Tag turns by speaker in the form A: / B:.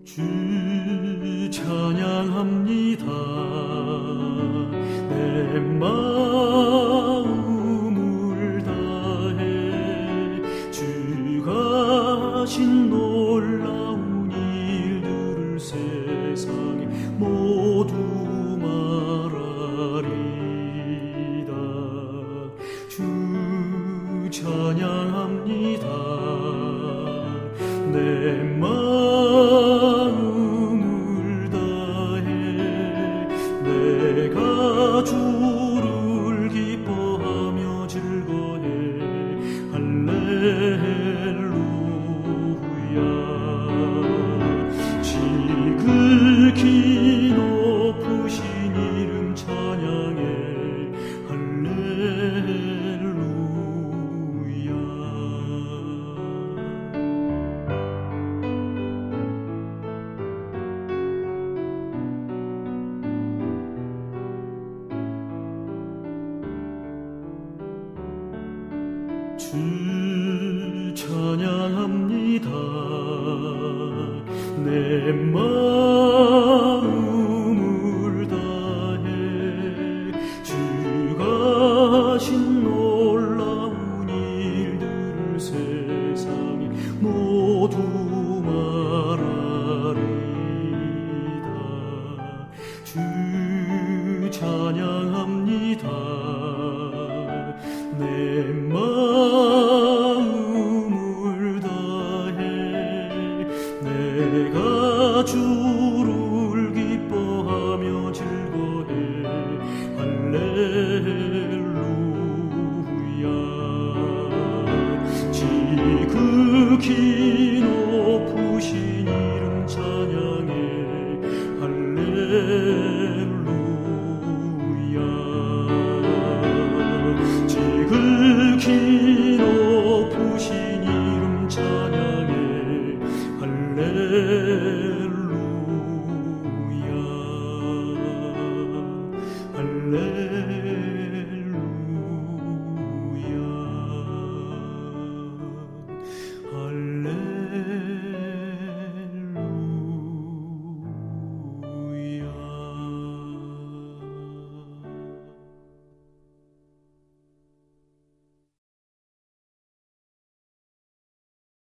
A: 주 찬양합니다. 내 마음을 다해 주가 하신 놀라운 일들을 세상에 모두 말하리다. 주 찬양합니다. 내 마음을 다해 내가 주를 기뻐하며 즐거해. 할렐루야. 지극히 높으신 이름 찬양해. 주 찬양합니다. 내 마음을 다해 주가 하신 놀라운 일들을 세상에 모두 말하리다. 주 찬양합니다. 내 마음을 다해 내가 주